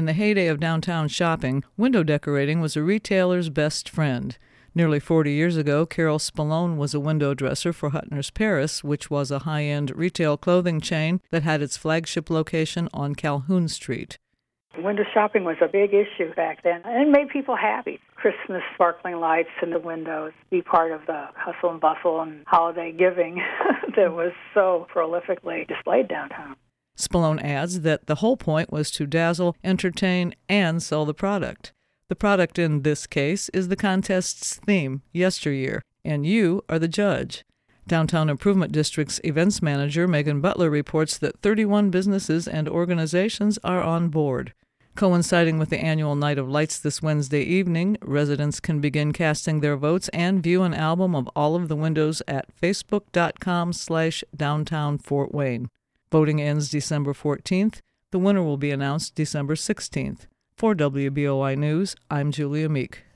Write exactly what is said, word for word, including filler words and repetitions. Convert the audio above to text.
In the heyday of downtown shopping, window decorating was a retailer's best friend. Nearly forty years ago, Carol Spallone was a window dresser for Huttner's Paris, which was a high-end retail clothing chain that had its flagship location on Calhoun Street. Window shopping was a big issue back then, and it made people happy. Christmas sparkling lights in the windows, be part of the hustle and bustle and holiday giving that was so prolifically displayed downtown. Spallone adds that the whole point was to dazzle, entertain, and sell the product. The product in this case is the contest's theme, yesteryear, and you are the judge. Downtown Improvement District's events manager, Megan Butler, reports that thirty-one businesses and organizations are on board. Coinciding with the annual Night of Lights this Wednesday evening, residents can begin casting their votes and view an album of all of the windows at facebook.com slash downtown Fort Wayne. Voting ends December fourteenth. The winner will be announced December sixteenth. For W B O I News, I'm Julia Meek.